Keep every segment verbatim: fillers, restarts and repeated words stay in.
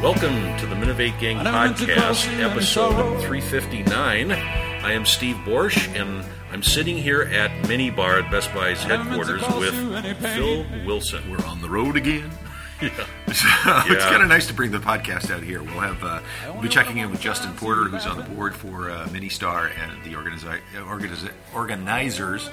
Welcome to the Minovate Gang Podcast, episode three fifty-nine. I am Steve Borsch, and I'm sitting here at Mini Bar at Best Buy's headquarters with Phil Wilson. We're on the road again. Yeah. So yeah. It's kind of nice to bring the podcast out here. We'll have uh, we'll be checking in with Justin Porter, who's on the board for uh, Ministar and the organizi- organiz- organizers.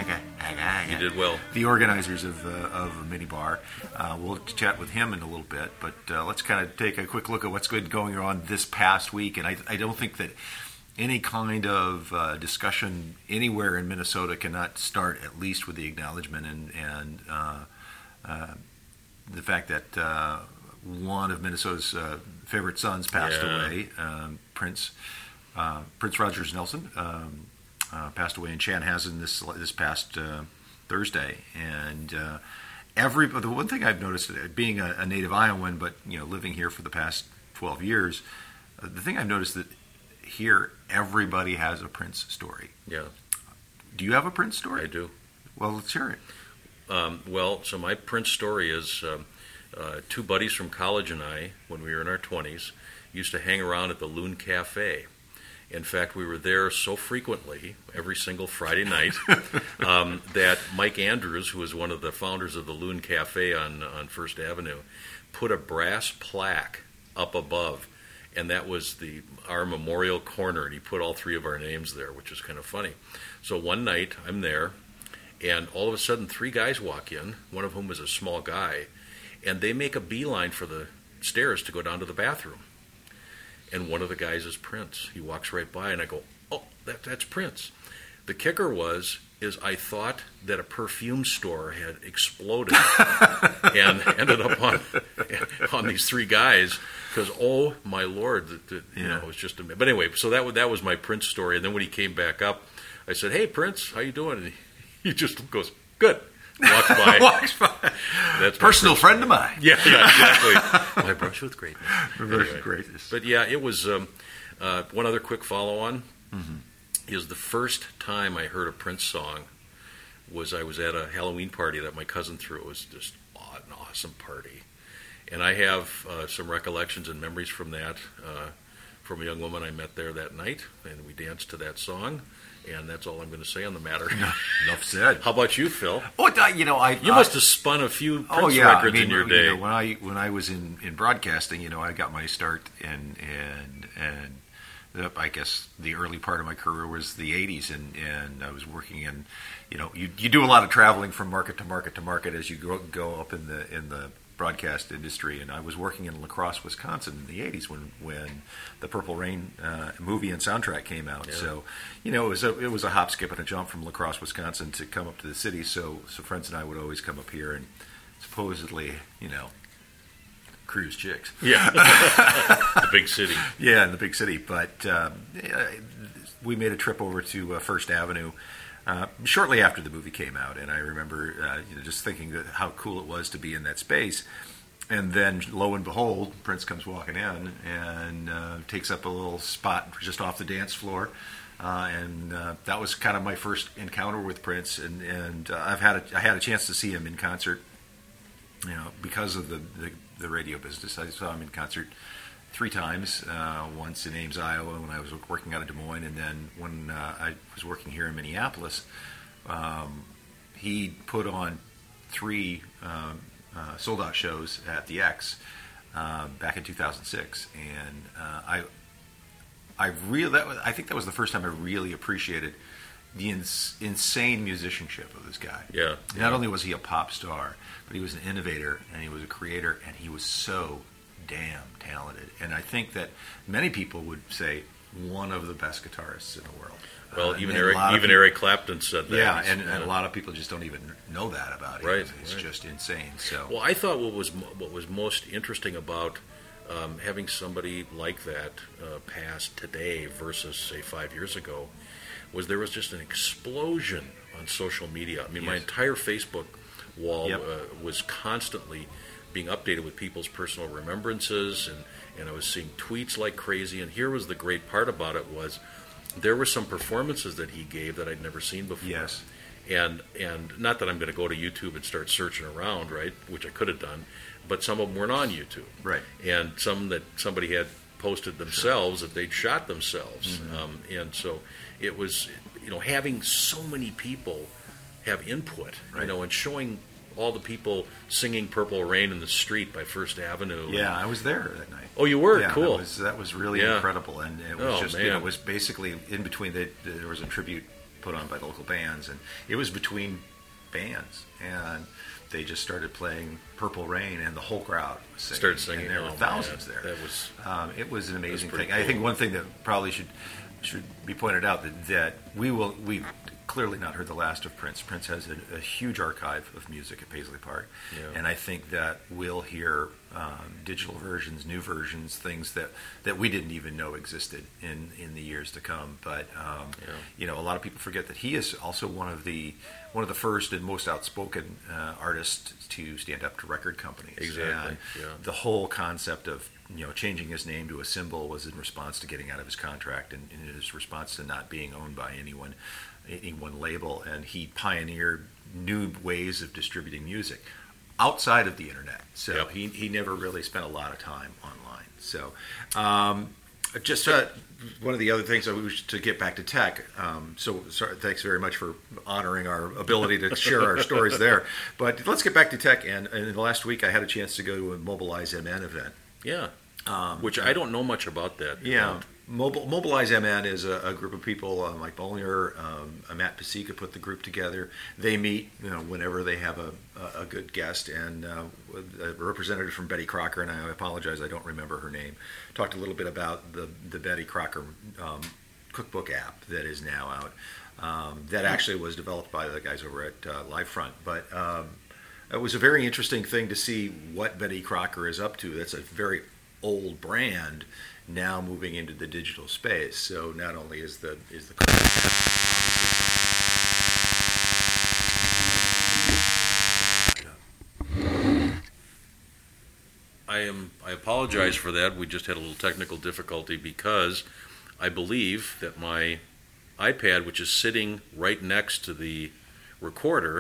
You did well. The organizers of uh, of Mini Bar. Uh, we'll chat with him in a little bit, but uh, let's kind of take a quick look at what's good going on this past week. And I, I don't think that any kind of uh, discussion anywhere in Minnesota cannot start at least with the acknowledgement and and. Uh, uh, the fact that uh, one of Minnesota's uh, favorite sons passed yeah. away, um, Prince uh, Prince Rogers Nelson, um, uh, passed away in Chanhassen this this past uh, Thursday. And uh, every the one thing I've noticed, being a, a native Iowan, but you know living here for the past twelve years, uh, the thing I've noticed that here everybody has a Prince story. Yeah. Do you have a Prince story? I do. Well, let's hear it. Um, well, so my Prince story is um, uh, two buddies from college and I, when we were in our twenties, used to hang around at the Loon Cafe. In fact, we were there so frequently, every single Friday night, um, that Mike Andrews, who was one of the founders of the Loon Cafe on, on First Avenue, put a brass plaque up above, and that was the our memorial corner, and he put all three of our names there, which is kind of funny. So one night, I'm there, and all of a sudden, three guys walk in, one of whom was a small guy, and they make a beeline for the stairs to go down to the bathroom. And one of the guys is Prince. He walks right by, and I go, oh, that, that's Prince. The kicker was, is I thought that a perfume store had exploded and ended up on on these three guys, because, oh, my Lord, the, the, you yeah. know, it was just a... But anyway, so that, that was my Prince story. And then when he came back up, I said, hey, Prince, how you doing? And he, He just goes, good. Walks by. Walks by. That's personal friend of mine. Yeah, yeah, exactly. My brush with greatness. My brush with greatness. But yeah, it was um, uh, one other quick follow-on mm-hmm. is the first time I heard a Prince song was I was at a Halloween party that my cousin threw. It was just an awesome party. And I have uh, some recollections and memories from that, uh, from a young woman I met there that night, and we danced to that song. And that's all I'm going to say on the matter. Enough said. How about you, Phil? Oh, you know, I you I, must have spun a few Prince oh, yeah. records I mean, in your you day. know, when I when I was in, in broadcasting, you know, I got my start in and and the, I guess the early part of my career was the eighties, and, and I was working in, you know, you you do a lot of traveling from market to market to market as you go go up in the in the broadcast industry, and I was working in La Crosse, Wisconsin in the eighties when when the Purple Rain uh, movie and soundtrack came out. Yeah. So, you know, it was a it was a hop, skip, and a jump from La Crosse, Wisconsin to come up to the city. So, so friends and I would always come up here and supposedly, you know, cruise chicks. Yeah, the big city. Yeah, in the big city. But um, we made a trip over to uh, First Avenue. Uh, shortly after the movie came out, and I remember uh, you know, just thinking that how cool it was to be in that space. And then, lo and behold, Prince comes walking in and uh, takes up a little spot just off the dance floor. Uh, and uh, that was kind of my first encounter with Prince. And, and uh, I've had a, I had a chance to see him in concert, you know, because of the, the, the radio business. I saw him in concert three times, uh, once in Ames, Iowa, when I was working out of Des Moines, and then when uh, I was working here in Minneapolis, um, he put on three um, uh, sold-out shows at the X uh, back in two thousand six, and uh, I, I really, that was, I think that was the first time I really appreciated the ins- insane musicianship of this guy. Yeah. Not only was he a pop star, but he was an innovator, and he was a creator, and he was so damn talented. And I think that many people would say one of the best guitarists in the world. Well, uh, even Eric, even people, Eric Clapton said that. Yeah, and, and a lot of people just don't even know that about him. Right, It's right. just insane. So, well, I thought what was what was most interesting about um, having somebody like that uh, pass today versus say five years ago was there was just an explosion on social media. I mean, yes. my entire Facebook wall Yep. uh, was constantly being updated with people's personal remembrances, and, and I was seeing tweets like crazy. And here was the great part about it was there were some performances that he gave that I'd never seen before. yes. And and not that I'm going to go to YouTube and start searching around, right, which I could have done, but some of them weren't on YouTube. Right. And some that somebody had posted themselves that they'd shot themselves. Mm-hmm. Um, and so it was, you know, having so many people have input, Right. you know, and showing all the people singing Purple Rain in the street by First Avenue. Yeah, I was there that night. Oh, you were? Yeah, Cool. That was, that was really Yeah. incredible. And it was Oh, just, man. you know, it was basically in between, the, there was a tribute put on by the local bands, and it was between bands. And they just started playing Purple Rain, and the whole crowd was singing. Started singing. And there Oh, were thousands man. there. That was, Um, it was an amazing pretty thing. I think cool. one thing that probably should should be pointed out that, that we will we've clearly not heard the last of Prince. Prince has a, a huge archive of music at Paisley Park, Yeah. and I think that we'll hear um, digital versions, new versions, things that, that we didn't even know existed in, in the years to come. But um, Yeah. you know, a lot of people forget that he is also one of the one of the first and most outspoken uh, artists to stand up to record companies. Exactly, And yeah. the whole concept of, you know, changing his name to a symbol was in response to getting out of his contract, and in his response to not being owned by anyone, any one label. And he pioneered new ways of distributing music outside of the internet. So Yep. he he never really spent a lot of time online. So um, just uh, one of the other things I wish to get back to tech. Um, so sorry, thanks very much for honoring our ability to share our stories there. But let's get back to tech. And, and in the last week, I had a chance to go to a Mobilize M N event. yeah. Um, Which I don't know much about that. Yeah, Mobil, Mobilize M N is a, a group of people. Uh, Mike Bollinger, um, uh, Matt Pasica put the group together. They meet, you know, whenever they have a, a, a good guest. And uh, a representative from Betty Crocker, and I apologize, I don't remember her name, talked a little bit about the the Betty Crocker um, cookbook app that is now out. Um, that actually was developed by the guys over at uh, Livefront, but. Um, it was a very interesting thing to see what Betty Crocker is up to. That's a very old brand now moving into the digital space. So not only is the is the I am. I apologize for that. We just had a little technical difficulty because I believe that my iPad, which is sitting right next to the recorder,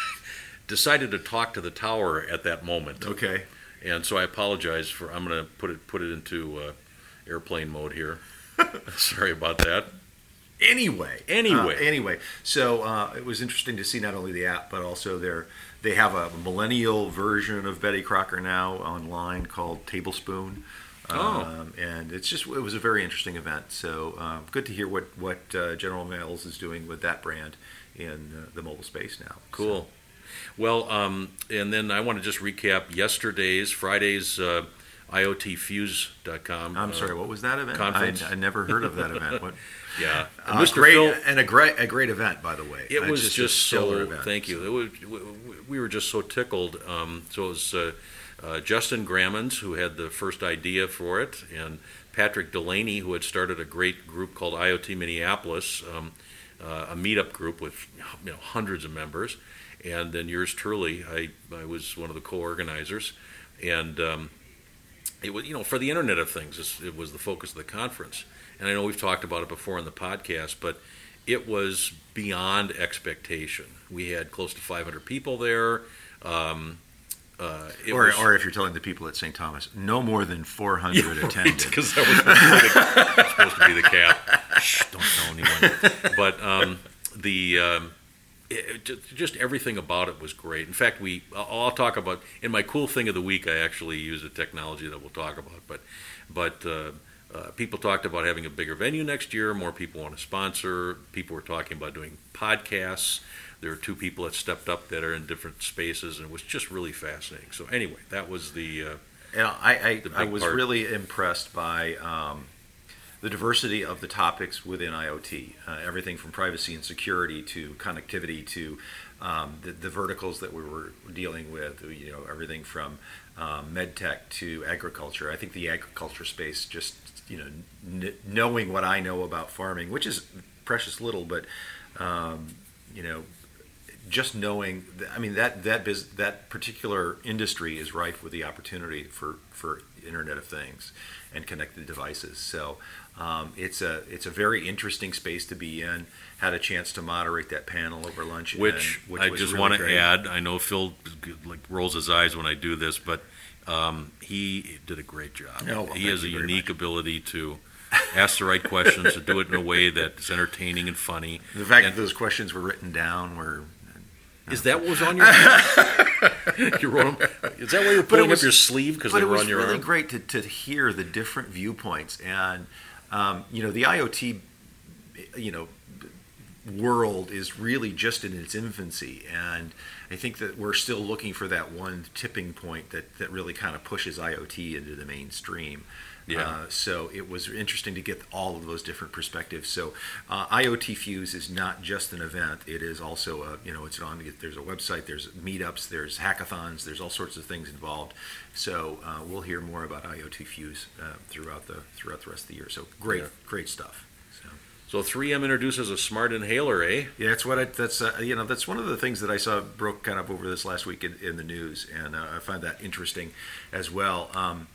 decided to talk to the tower at that moment. okay. And so I apologize for. I'm going to put it put it into uh, airplane mode here. Sorry about that. Anyway, Anyway. uh, anyway. So uh, it was interesting to see not only the app but also their they have a millennial version of Betty Crocker now online called Tablespoon. Oh. Um, and it's just it was a very interesting event. So uh, good to hear what what uh, General Mills is doing with that brand in uh, the mobile space now. Cool. So, Well, um, and then I want to just recap yesterday's, Friday's uh, I O T Fuse dot com. I'm uh, sorry, what was that event? conference. I, I never heard of that event. What? Yeah. And Uh, Mister great, Phil, and a great a great event, by the way. it Uh, was a just, stellar so, event. thank you. It was, we, we were just so tickled. Um, so it was uh, uh, Justin Grammons who had the first idea for it, and Patrick Delaney, who had started a great group called I O T Minneapolis, um, uh, a meetup group with you know hundreds of members. And then yours truly, I, I was one of the co-organizers, and um, it was you know for the Internet of Things, it's- it was the focus of the conference. And I know we've talked about it before in the podcast, but it was beyond expectation. We had close to five hundred people there. Um, uh, it Or, was, or if you're telling the people at Saint Thomas, no more than four hundred attended. because that was supposed to be the, supposed to be the cap. Shh, don't tell anyone. But um, the um, it, it, just everything about it was great. In fact, we I'll, I'll talk about in my cool thing of the week. I actually use a technology that we'll talk about. But but uh, uh, people talked about having a bigger venue next year. More people want to sponsor. People were talking about doing podcasts. There are two people that stepped up that are in different spaces, and it was just really fascinating. So anyway, that was the. Uh, You know, I, I, The big I was part. really impressed by um, the diversity of the topics within I O T. Uh, everything from privacy and security to connectivity to um, the, the verticals that we were dealing with. You know, everything from um, med tech to agriculture. I think the agriculture space, just you know, n- knowing what I know about farming, which is precious little, but um, you know. Just knowing, I mean that that biz, that particular industry is rife with the opportunity for, for Internet of Things and connected devices. So um, it's a it's a very interesting space to be in. Had a chance to moderate that panel over lunch, Which, and, which I was just really want to great. add. I know Phil like rolls his eyes when I do this, but Um, he did a great job. Oh, well, he has a thank you very unique much. ability to ask the right questions, to do it in a way that's entertaining and funny. The fact And that those questions were written down were. is that what was on your you wrote them? Is that why you're pulling was- up your sleeve because But they it were was on your really arm? great to, to hear the different viewpoints, and um, you know, the IoT, you know, world is really just in its infancy, and I think that we're still looking for that one tipping point that, that really kind of pushes IoT into the mainstream. Yeah. Uh, so it was interesting to get all of those different perspectives. So uh, IoT Fuse is not just an event; it is also a, you know, it's on. There's a website, there's meetups, there's hackathons, there's all sorts of things involved. So uh, we'll hear more about IoT Fuse uh, throughout the throughout the rest of the year. So great, Yeah. great stuff. So. So three M introduces a smart inhaler, eh? Yeah, that's what I. That's uh, you know that's one of the things that I saw broke kind of over this last week in, in the news, and uh, I find that interesting as well. Um,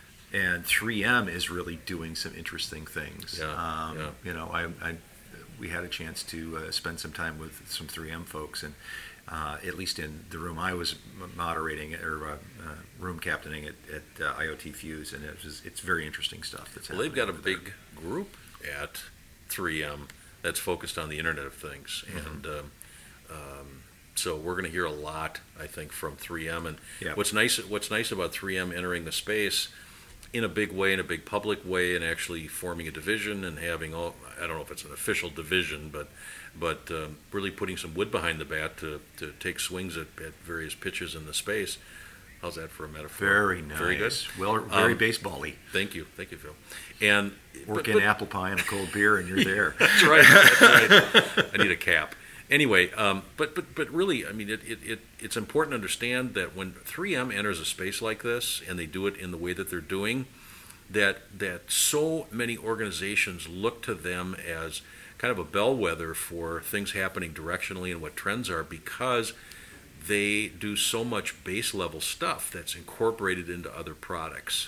and three M is really doing some interesting things. Yeah, um, yeah. You know, I, I we had a chance to uh, spend some time with some three M folks, and uh, at least in the room I was moderating or uh, uh, room captaining at, at uh, IoT Fuse, and it was it's very interesting stuff. That's Well, they've happening got a over there. big group at three M that's focused on the Internet of Things, Mm-hmm. and um, um, so we're going to hear a lot, I think, from three M. And Yeah. what's nice, what's nice about three M entering the space in a big way, in a big public way, and actually forming a division and having all, I don't know if it's an official division, but but um, really putting some wood behind the bat to, to take swings at, at various pitches in the space. How's that for a metaphor? Very nice. Very good. Well, very Um, baseball-y. Thank you. Thank you, Phil. And Work but- in but- apple pie and a cold beer, and you're there. That's right. That's right. I need a cap. Anyway, um, but but but really, I mean, it, it, it it's important to understand that when three M enters a space like this, and they do it in the way that they're doing, that that so many organizations look to them as kind of a bellwether for things happening directionally and what trends are, because they do so much base level stuff that's incorporated into other products.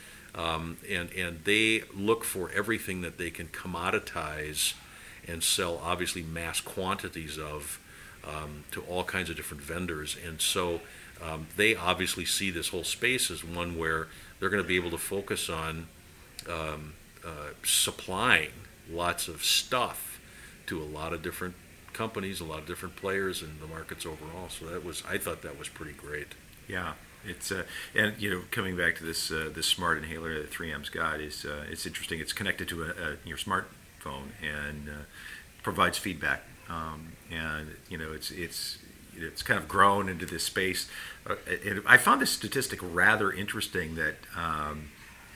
Um, and and they look for everything that they can commoditize and sell, obviously mass quantities of, um, to all kinds of different vendors. And so um, they obviously see this whole space as one where they're going to be able to focus on um, uh, supplying lots of stuff to a lot of different companies, a lot of different players in the markets overall. So that was, I thought that was pretty great. Yeah, it's uh, and you know, coming back to this uh, this smart inhaler that three M's got is uh, it's interesting. It's connected to a, a, your smartphone and uh, provides feedback. Um, and you know, it's it's it's kind of grown into this space. Uh, it, I found this statistic rather interesting that um,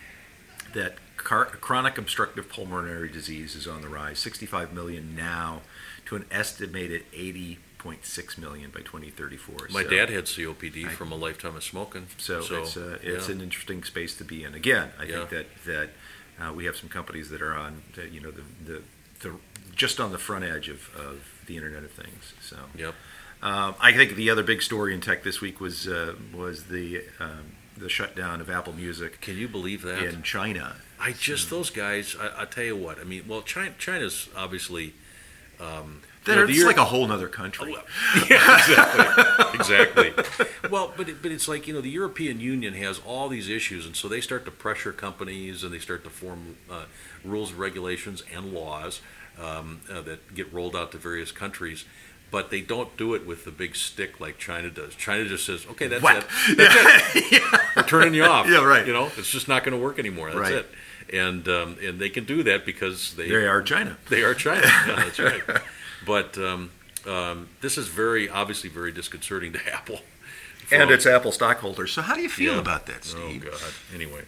that car- chronic obstructive pulmonary disease is on the rise. sixty-five million now, to an estimated eighty point six million by twenty thirty-four. My So- dad had C O P D I- from a lifetime of smoking. So, it's uh, it's yeah. an interesting space to be in. Again, I Yeah. think that that uh, we have some companies that are on, the, you know, the, the the just on the front edge of, of the Internet of Things. So, Yep. um, I think the other big story in tech this week was uh, was the um, the shutdown of Apple Music Can you believe that? in China. I just those guys. I, I tell you what. I mean, well, China, China's obviously. Um, you know, It's the Euro- like a whole other country. yeah, exactly, exactly. Well, but it, but it's like, you know, the European Union has all these issues, and so they start to pressure companies, and they start to form uh, rules, regulations, and laws um, uh, that get rolled out to various countries. But they don't do it with the big stick like China does. China just says, "Okay, that's What? it. That's it. We're turning you off." Yeah, right. You know, it's just not going to work anymore. That's Right. it. And um, and they can do that because they They are China. they are China. Yeah, that's right. But um, um, this is very obviously very disconcerting to Apple. And From- it's Apple stockholders. So how do you feel Yeah. about that, Oh Steve? God. Anyway,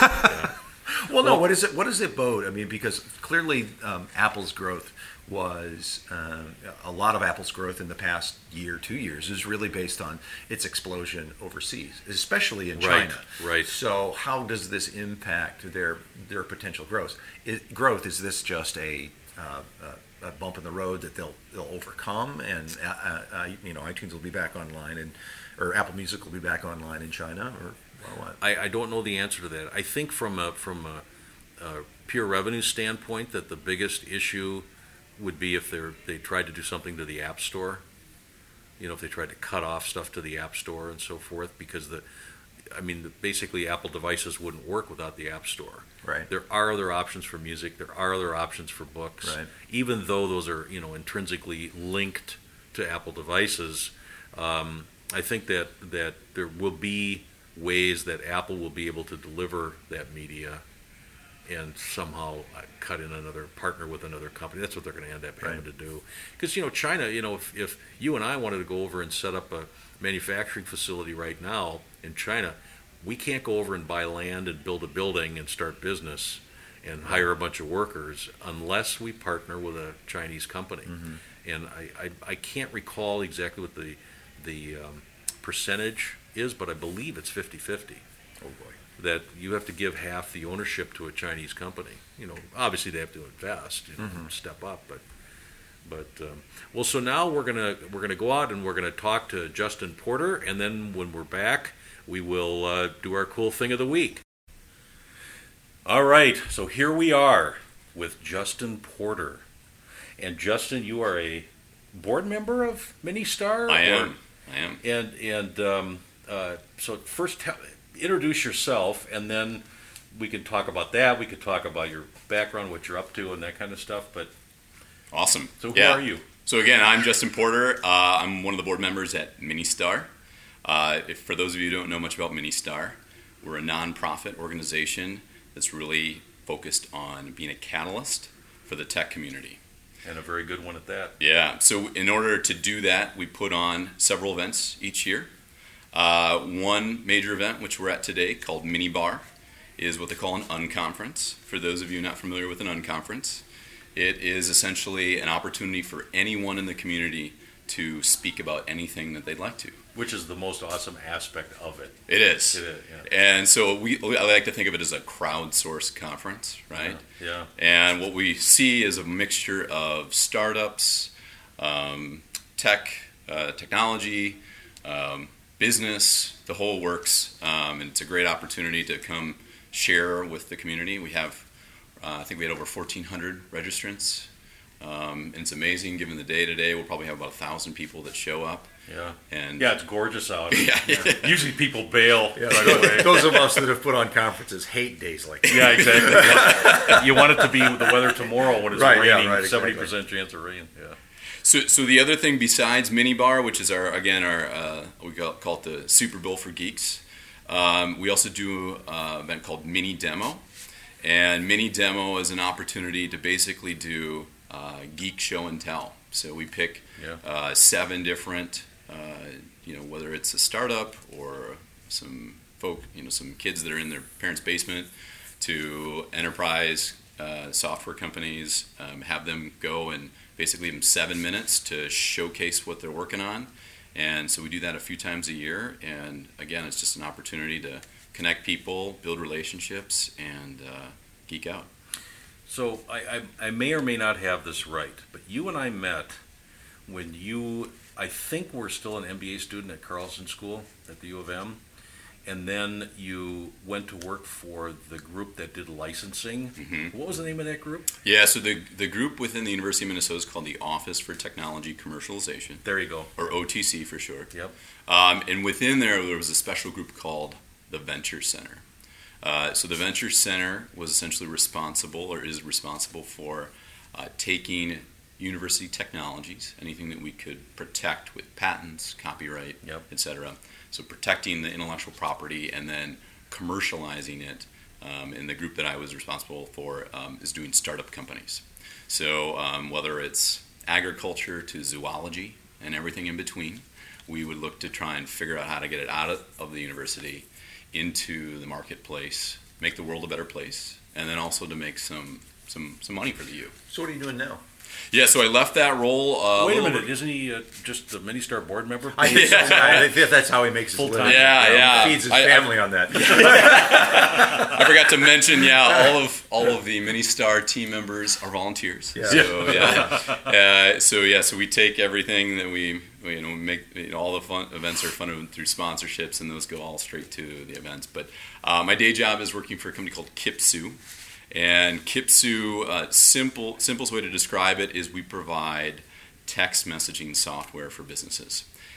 Well, no. What is it? What does it bode? I mean, because clearly um, Apple's growth was um, a lot of Apple's growth in the past year, two years, is really based on its explosion overseas, especially in Right, China. right. So, how does this impact their their potential growth? Is, growth is this just a uh, a bump in the road that they'll they'll overcome, and uh, uh, uh, you know, iTunes will be back online, and or Apple Music will be back online in China, or, or what? I, I don't know the answer to that. I think from a from a, a pure revenue standpoint, that the biggest issue would be if they they tried to do something to the App Store. You know, if they tried to cut off stuff to the App Store and so forth, because the I mean, basically Apple devices wouldn't work without the App Store. Right. There are other options for music. There are other options for books. Right. Even though those are, you know, intrinsically linked to Apple devices, um, I think that, that there will be ways that Apple will be able to deliver that media and somehow cut in another partner with another company. That's what they're going to end up having Right. to do. Because, you know, China, you know, if, if you and I wanted to go over and set up a manufacturing facility right now in China, we can't go over and buy land and build a building and start business and hire a bunch of workers unless we partner with a Chinese company. Mm-hmm. And I, I, I can't recall exactly what the, the um, percentage is, but I believe it's fifty-fifty. Oh boy. That you have to give half the ownership to a Chinese company. You know, obviously they have to invest, you know, Mhm. step up. But, but um, well, so now we're gonna we're gonna go out and we're gonna talk to Justin Porter, and then when we're back, we will uh, do our cool thing of the week. All right, so here we are with Justin Porter, and Justin, you are a board member of Ministar. I or- am. I am. And and um, uh, so first, tell, introduce yourself, and then we can talk about that. We could talk about your background, what you're up to, and that kind of stuff. But Awesome. so, who Yeah. are you? So again, I'm Justin Porter. Uh, I'm one of the board members at Ministar. Uh, if for those of you who don't know much about Ministar, we're a nonprofit organization that's really focused on being a catalyst for the tech community. And a very good one at that. Yeah. So in order to do that, we put on several events each year. Uh, one major event, which we're at today, called Mini Bar, is what they call an unconference. For those of you not familiar with an unconference, it is essentially an opportunity for anyone in the community to speak about anything that they'd like to. Which is the most awesome aspect of it. It is. It is, yeah. And so we, I like to think of it as a crowdsourced conference, right? Yeah. And what we see is a mixture of startups, um, tech, uh, technology, um, business, the whole works. Um, and it's a great opportunity to come share with the community. We have, uh, I think we had over fourteen hundred registrants. Um, and it's amazing, given the day today, we'll probably have about a thousand people that show up. Yeah. And Yeah, it's gorgeous out. Yeah. Usually people bail Yeah, right away. those of us that have put on conferences hate days like that. Yeah, exactly. You want it to be the weather tomorrow when it's Right, yeah, raining, right, exactly. seventy percent chance of rain. Yeah. So, so the other thing besides Mini Bar, which is our again our uh, we call, call it the Super Bowl for geeks, um, we also do an event called Mini Demo, and Mini Demo is an opportunity to basically do uh, geek show and tell. So we pick Yeah. uh, seven different, uh, you know, whether it's a startup or some folk, you know, some kids that are in their parents' basement, to enterprise uh, software companies, um, have them go and basically give them seven minutes to showcase what they're working on. And so we do that a few times a year. And again, it's just an opportunity to connect people, build relationships, and uh, geek out. So I, I, I may or may not have this right, but you and I met when you, I think, were still an M B A student at Carlson School at the U of M, and then you went to work for the group that did licensing. Mm-hmm. What was the name of that group? Yeah, so the the group within the University of Minnesota is called the Office for Technology Commercialization, There you go. or O T C for short. Yep. Um, and within there, there was a special group called the Venture Center. Uh, so the Venture Center was essentially responsible, or is responsible for uh, taking university technologies, anything that we could protect with patents, copyright, Yep. et cetera. So protecting the intellectual property and then commercializing it. Um, and the group that I was responsible for um, is doing startup companies. So um, whether it's agriculture to zoology and everything in between, we would look to try and figure out how to get it out of, of the university into the marketplace, make the world a better place, and then also to make some some, some money for the U. So what are you doing now? Yeah, so I left that role. Uh, Wait a little minute, bit- isn't he uh, just the Ministar board member? I think, so. I think that's how he makes his Full-time. living. Yeah, You know, yeah. Feeds his I- I- family on that. I forgot to mention, yeah, all of all of the Ministar team members are volunteers. Yeah. So yeah, uh, so yeah, so we take everything that we, we you know make you know, all the fun events are funded through sponsorships, and those go all straight to the events. But uh, my day job is working for a company called Kipsu, and Kipsu, uh, simple simplest way to describe it is we provide text messaging software for businesses.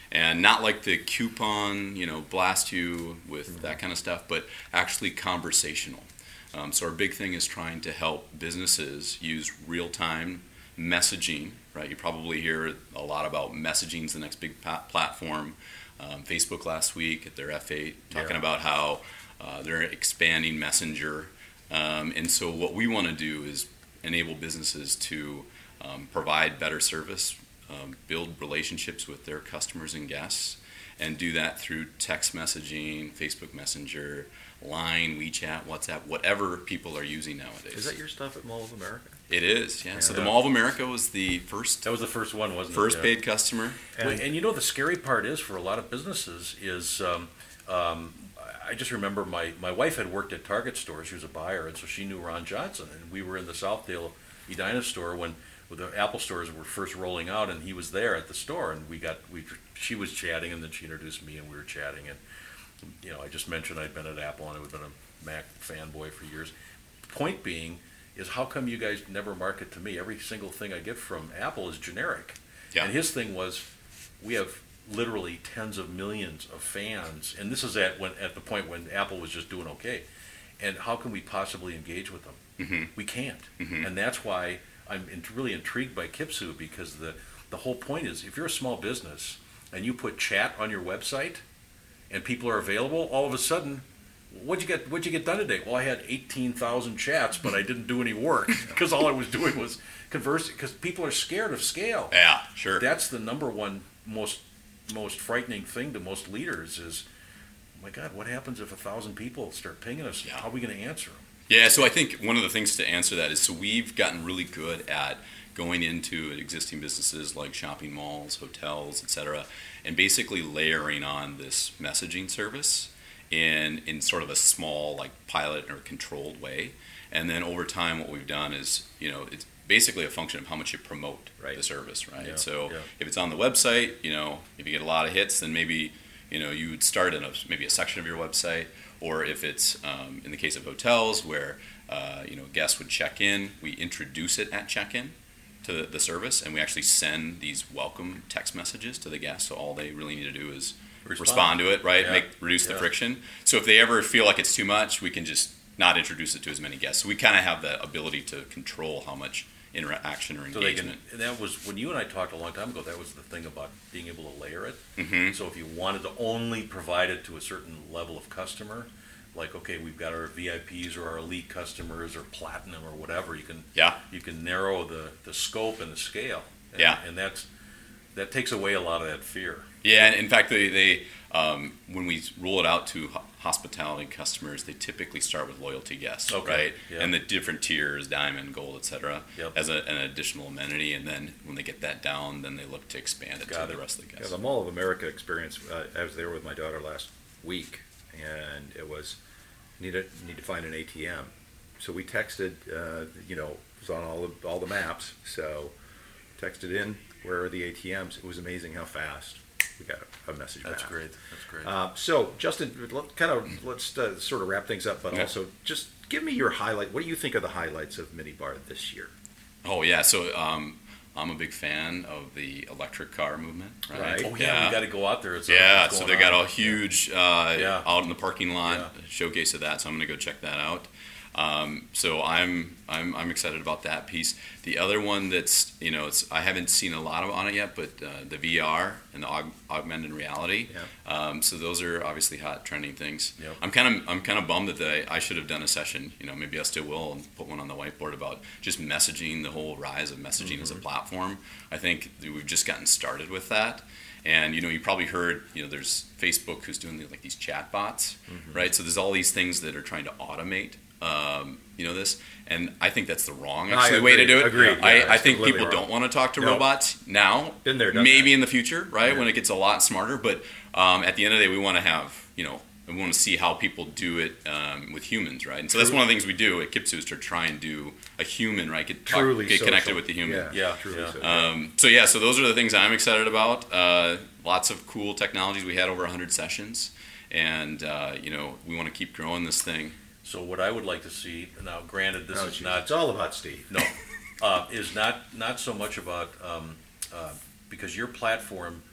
And not like the coupon, you know, blast you with mm-hmm. that kind of stuff, but actually conversational. Um, so our big thing is trying to help businesses use real-time messaging, right? You probably hear a lot about messaging is the next big pa- platform. Um, Facebook last week at their F eight talking yeah. about how uh, they're expanding Messenger. Um, and so what we want to do is enable businesses to um, provide better service, um, build relationships with their customers and guests, and do that through text messaging, Facebook Messenger, Line, WeChat, WhatsApp, whatever people are using nowadays. Is that your stuff at Mall of America? It is, yeah. yeah. So the Mall of America was the first. That was the first one, wasn't first it? First paid yeah. customer. And, and you know the scary part is for a lot of businesses is um, um, I just remember my, my wife had worked at Target stores. She was a buyer, and so she knew Ron Johnson. And we were in the Southdale Edina store when, when the Apple stores were first rolling out, and he was there at the store. And we got we she was chatting, and then she introduced me, and we were chatting. And you know, I just mentioned I'd been at Apple, and I'd been a Mac fanboy for years. Point being is, how come you guys never market to me? Every single thing I get from Apple is generic. Yeah. And his thing was, we have literally tens of millions of fans, and this is at when at the point when Apple was just doing okay. And how can we possibly engage with them? Mm-hmm. We can't. Mm-hmm. And that's why I'm in, really intrigued by Kipsu, because the the whole point is, if you're a small business and you put chat on your website and people are available, all of a sudden, what'd you get? What'd you get done today? Well, I had eighteen thousand chats, but I didn't do any work because all I was doing was conversing. Because people are scared of scale. Yeah, sure. That's the number one most most frightening thing to most leaders is, oh my God, what happens if a thousand people start pinging us? Yeah. How are we going to answer them? Yeah, so I think one of the things to answer that is, so we've gotten really good at going into existing businesses like shopping malls, hotels, et cetera, and basically layering on this messaging service in in sort of a small, like, pilot or controlled way. And then over time, what we've done is, you know, it's basically a function of how much you promote right. the service, right? Yeah, so yeah. if it's on the website, you know, if you get a lot of hits, then maybe, you know, you would start in a, maybe a section of your website. Or if it's, um, in the case of hotels, where, uh, you know, guests would check in, we introduce it at check-in to the, the service, and we actually send these welcome text messages to the guests. So all they really need to do is respond, respond to it, right? Yeah. Make reduce yeah. the friction. So if they ever feel like it's too much, we can just not introduce it to as many guests. So we kind of have the ability to control how much interaction or So they engagement. can, and that was, when you and I talked a long time ago, that was the thing about being able to layer it. Mm-hmm. So if you wanted to only provide it to a certain level of customer, like, okay, we've got our V I Ps or our elite customers or platinum or whatever, you can Yeah. you can narrow the, the scope and the scale. And, Yeah. and that's that takes away a lot of that fear. Yeah, and in fact, they, they um, when we roll it out to ho- hospitality customers, they typically start with loyalty guests, Okay, right? yeah. And the different tiers, diamond, gold, et cetera, Yep. as a, an additional amenity. And then when they get that down, then they look to expand it Got to it. the rest of the Yeah, guests. the Mall of America experience, uh, I was there with my daughter last week, and it was, need to, need to find an A T M. So we texted, uh, you know, it was on all the, all the maps, so texted in, where are the A T Ms? It was amazing how fast we got a, a message That's back. great. That's great. Uh, so, Justin, let, kind of let's uh, sort of wrap things up, but Okay. also just give me your highlight. What do you think are the highlights of Minibar this year? Oh, yeah. So um, I'm a big fan of the electric car movement, right? Right. oh yeah, we got to go out there. It's, Yeah, it's so going they got on. a huge uh, Yeah. out in the parking lot Yeah. showcase of that, so I'm going to go check that out. Um, so I'm I'm I'm excited about that piece. The other one that's, you know, it's I haven't seen a lot of on it yet, but uh, the V R and the aug- augmented reality. Yeah. Um, so those are obviously hot trending things. Yep. I'm kind of I'm kind of bummed that I, I should have done a session. You know, maybe I still will and put one on the whiteboard about just messaging, the whole rise of messaging Mm-hmm. as a platform. I think that we've just gotten started with that. And, you know, you probably heard, you know, there's Facebook who's doing like these chat bots, Mm-hmm. right? So there's all these things that are trying to automate, um, you know, this. And I think that's the wrong actually I way to agree, do it. agreed, yeah, I, it's I think completely people wrong. don't want to talk to No. robots now. Been there, done Maybe that. in the future, right? Yeah. When it gets a lot smarter. But um, at the end of the day, we want to have, you know, we want to see how people do it um, with humans, right? And so that's True. one of the things we do at Kipsu is to try and do a human, right? Get, talk- Truly get connected social. with the human. Yeah, Yeah, truly yeah. so. Um, so yeah, so those are the things I'm excited about. Uh, lots of cool technologies. We had over one hundred sessions, and uh, you know, we want to keep growing this thing. So what I would like to see now, granted, this Oh, is geez, not it's all about Steve. no, uh, is not not so much about um, uh, because your platform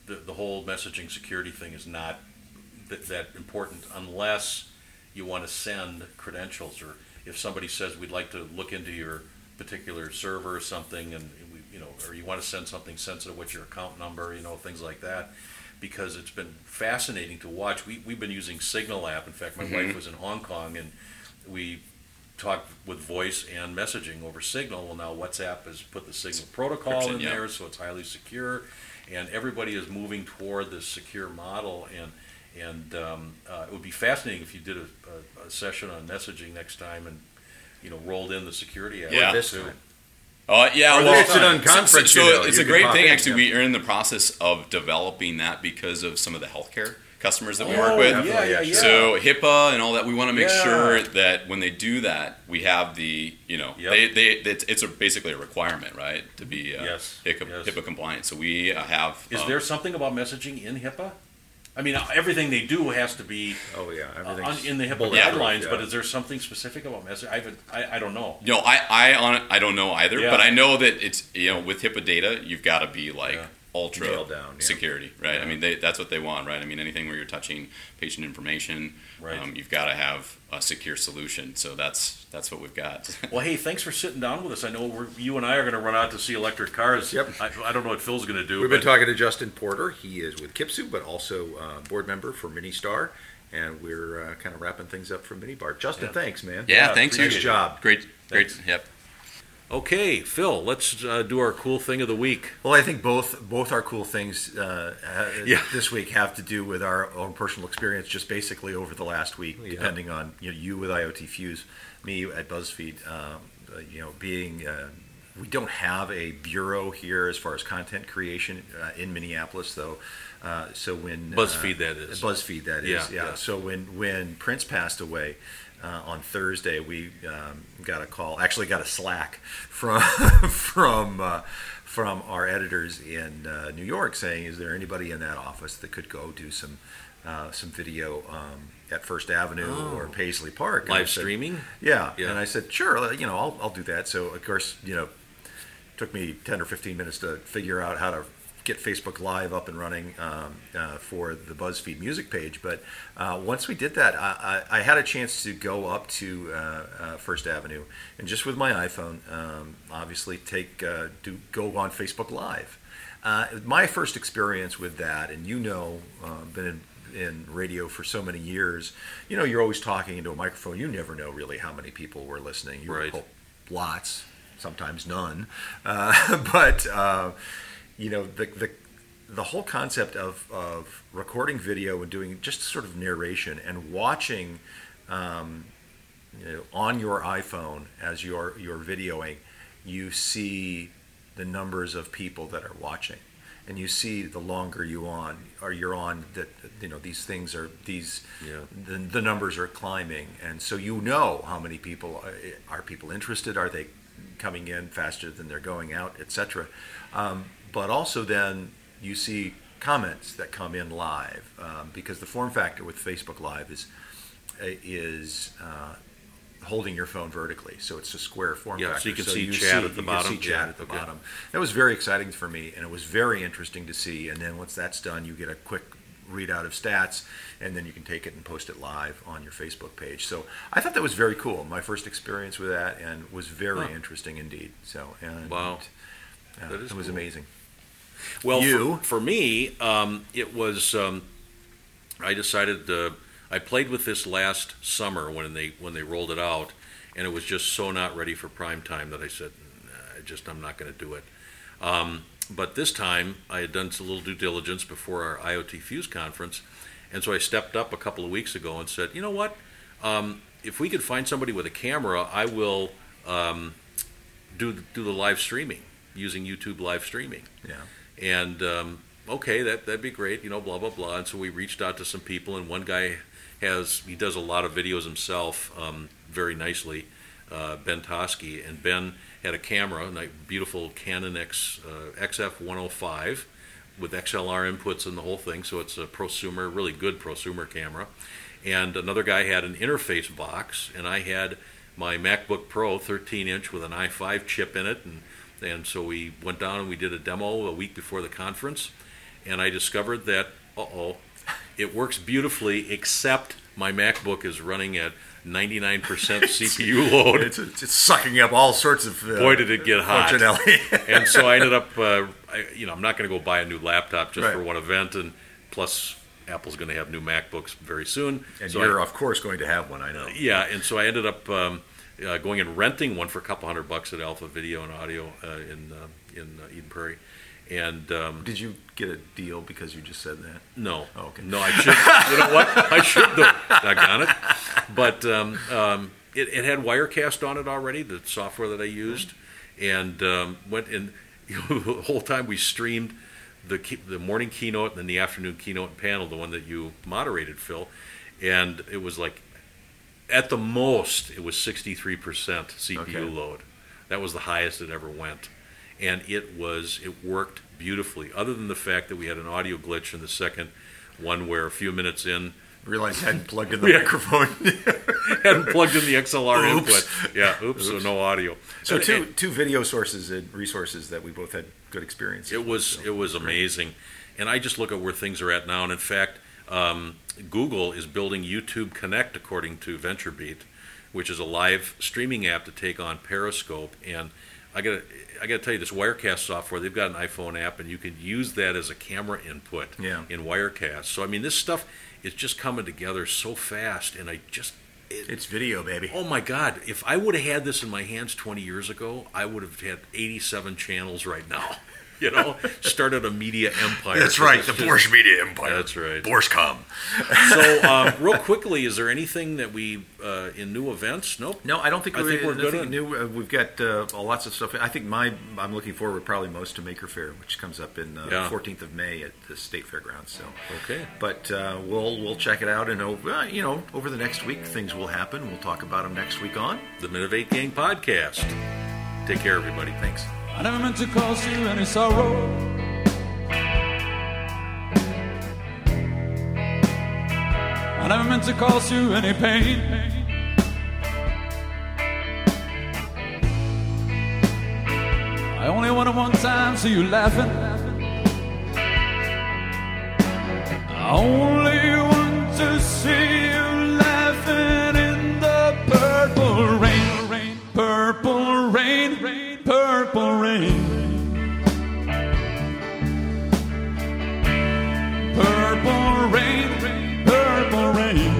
the, the whole messaging security thing is not th- that important unless you want to send credentials, or if somebody says we'd like to look into your particular server or something, and we, you know, or you want to send something sensitive, what's your account number, you know, things like that. Because it's been fascinating to watch. We we've been using Signal app. In fact, my Mm-hmm. wife was in Hong Kong, and we talked with voice and messaging over Signal. Well, now WhatsApp has put the Signal protocol Encryption, in yeah. there, so it's highly secure, and everybody is moving toward this secure model. And and um, uh, it would be fascinating if you did a, a, a session on messaging next time, and you know, rolled in the security app. Yeah. This too. time. Oh yeah, Or well, it's an unconference, So, so you know, it's you a can great pop thing. in, Actually, yeah. we are in the process of developing that because of some of the healthcare customers that we Oh, work with. yeah, yeah, yeah. So HIPAA and all that, we want to make Yeah. sure that when they do that, we have the, you know, Yep. they, they it's, it's a, basically a requirement, right, to be uh, Yes, HIPAA, yes. HIPAA compliant. So we uh, have. Is um, there something about messaging in HIPAA? I mean, everything they do has to be Oh yeah, uh, everything's on, in the HIPAA bulletproof, guidelines, yeah. but is there something specific about messaging? I haven't, I, I don't know. You know, I I on I don't know either, Yeah. but I know that it's, you know, with HIPAA data, you've got to be like Yeah. ultra Nailed down, yeah. security, right? Yeah. I mean, they, that's what they want, right? I mean, anything where you're touching patient information, Right. um, you've got to have a secure solution. So that's that's what we've got. Well, hey, thanks for sitting down with us. I know we're, you and I are going to run out to see electric cars. Yep. I, I don't know what Phil's going to do. We've been but- talking to Justin Porter. He is with Kipsu, but also uh, board member for Ministar, and we're uh, kind of wrapping things up for Minibar. Justin, Yeah. thanks, man. yeah, Yeah, thanks. appreciate Nice job. Great, great. Thanks. Yep. Okay, Phil, let's uh, do our cool thing of the week. Well, I think both both our cool things uh, ha- Yeah. this week have to do with our own personal experience, just basically over the last week, Yeah. depending on you know you with IoT Fuse, me at BuzzFeed. Um, uh, you know, being uh, we don't have a bureau here as far as content creation uh, in Minneapolis, though. Uh, so when BuzzFeed, uh, that is. BuzzFeed, that is, Yeah, yeah. yeah. So when when Prince passed away. Uh, on Thursday, we um, got a call. Actually, got a Slack from from uh, from our editors in uh, New York saying, "Is there anybody in that office that could go do some uh, some video um, at First Avenue Oh. or Paisley Park?" And I Live said, streaming? Yeah. Yeah. And I said, "Sure, you know, I'll I'll do that." So of course, you know, took me ten or fifteen minutes to figure out how to get Facebook Live up and running um, uh, for the BuzzFeed music page. But uh, once we did that, I, I, I had a chance to go up to uh, uh, First Avenue and just with my iPhone, um, obviously take uh, do go on Facebook Live. Uh, my first experience with that, and you know, uh, been in, in radio for so many years, you know, you're always talking into a microphone. You never know really how many people were listening. You Right. hope lots, sometimes none. Uh, but uh, you know, the the the whole concept of, of recording video and doing just sort of narration and watching um, you know, on your iPhone as you're you're videoing, you see the numbers of people that are watching, and you see the longer you on or you're on that you know these things are these Yeah. the, the numbers are climbing, and so you know how many people are, are people interested, are they coming in faster than they're going out, et cetera. Um, but also then you see comments that come in live um, because the form factor with Facebook Live is is uh, holding your phone vertically, so it's a square form Yeah, so factor. you can see chat at the you bottom. Can see chat Yeah, at the okay. bottom. That was very exciting for me, and it was very interesting to see. And then once that's done, you get a quick readout of stats, and then you can take it and post it live on your Facebook page. So I thought that was very cool. My first experience with that, and was very Huh. interesting indeed. So and Wow. uh, That is it was cool. amazing. Well, You? For, for me, um, it was. Um, I decided uh, I played with this last summer when they when they rolled it out, and it was just so not ready for prime time that I said, nah, I just I'm not going to do it. Um, but this time I had done a little due diligence before our IoT Fuse conference, and so I stepped up a couple of weeks ago and said, you know what? Um, if we could find somebody with a camera, I will um, do do the live streaming using YouTube live streaming. Yeah. And um, okay, that that'd be great, you know, blah blah blah. And so we reached out to some people, and one guy has he does a lot of videos himself, um, very nicely, uh, Ben Tosky, and Ben had a camera, a nice, beautiful Canon X uh, X F one oh five with X L R inputs and the whole thing. So it's a prosumer, really good prosumer camera. And another guy had an interface box, and I had my MacBook Pro thirteen inch with an i five chip in it, and and so we went down and we did a demo a week before the conference, and I discovered that, uh-oh, it works beautifully, except my MacBook is running at ninety-nine percent C P U load. It's, it's sucking up all sorts of uh, Boy, did it get hot. functionality. And so I ended up, uh, I, you know, I'm not going to go buy a new laptop just Right. for one event, and plus Apple's going to have new MacBooks very soon. And so you're, I, of course, going to have one, I know. yeah, and so I ended up um, uh, going and renting one for a couple hundred bucks at Alpha Video and Audio uh, in uh, in uh, Eden Prairie. And um, Did you get a deal because you just said that? no, Oh, okay. no, I should. You know what? I should have. Doggone it. But um, um, it, it had Wirecast on it already, the software that I used, and um, went in. You know, the whole time we streamed the key, the morning keynote and then the afternoon keynote and panel, the one that you moderated, Phil, and it was like at the most it was sixty-three percent C P U Okay. load. That was the highest it ever went. And it was, it worked beautifully, other than the fact that we had an audio glitch in the second one where a few minutes in, Realized you hadn't plugged in the Yeah. microphone. hadn't plugged in the X L R Oops. input. Yeah, oops, so no audio. So And- two and two video sources and resources that we both had good experiences. It was, with, it was amazing. And I just look at where things are at now. And in fact, um, Google is building YouTube Connect, according to VentureBeat, which is a live streaming app to take on Periscope. And I got I got to tell you, this Wirecast software, they've got an iPhone app, and you can use that as a camera input Yeah. in Wirecast. So, I mean, this stuff is just coming together so fast, and I just... It, It's video, baby. oh, my God. If I would have had this in my hands twenty years ago, I would have had eighty-seven channels right now. You know? Started a media empire. That's right, the It's just- Porsche Media Empire. That's right. BorsCom. So, um, real quickly, is there anything that we, uh, in new events? Nope. No, I don't think, I we, think we're good nothing on- new. Uh, we've got uh, lots of stuff. I think my I'm looking forward probably most to Maker Fair, which comes up in uh, Yeah. fourteenth of May at the State Fairgrounds. So, Okay. but uh, we'll we'll check it out, and over uh, you know over the next week things will happen. We'll talk about them next week on. The Minovate Gang Podcast. Take care, everybody. Thanks. I never meant to cause you any sorrow. I never meant to cause you any pain. I only wanted one time to see you laughing. I only want to see you laughing in the purple rain, rain, purple rain, rain, purple rain. Purple rain, rain, purple rain.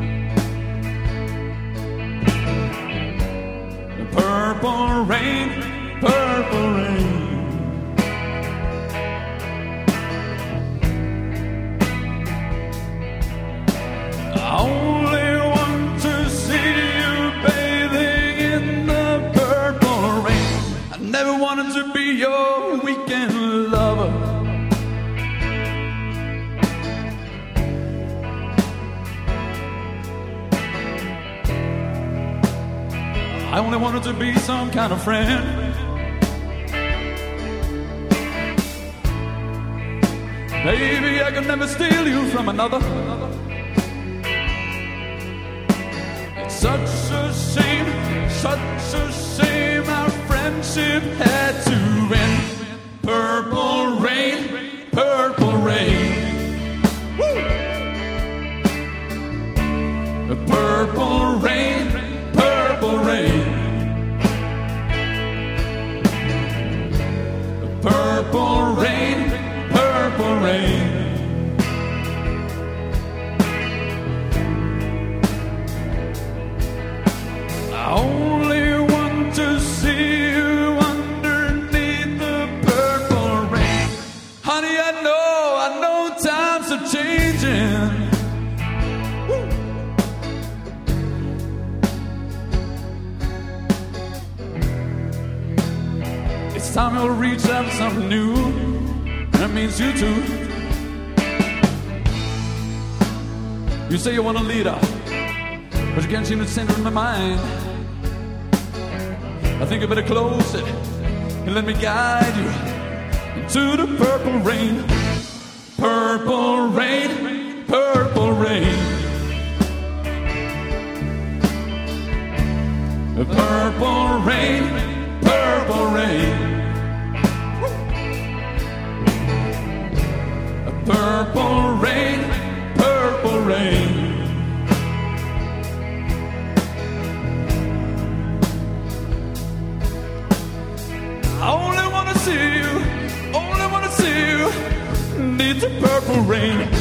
Purple rain, purple rain. I only want to see you bathing in the purple rain. I never wanted to be your weekend lover. I only wanted to be some kind of friend. Baby, I could never steal you from another. It's such a shame, such a shame our friendship had to end. Purple rain, purple rain. Woo! Purple rain, purple rain. Purple rain, purple rain. I only want to see you underneath the purple rain. Honey, I know, I know times are changing. It's time you'll reach out for something new. That means you too. You say you want a leader, but you can't seem to center in my mind. I think you better close it and let me guide you into the purple rain. Purple rain, purple rain. Purple rain, purple rain. purple rain, purple rain. I only wanna see you, only wanna see you, needs a purple rain.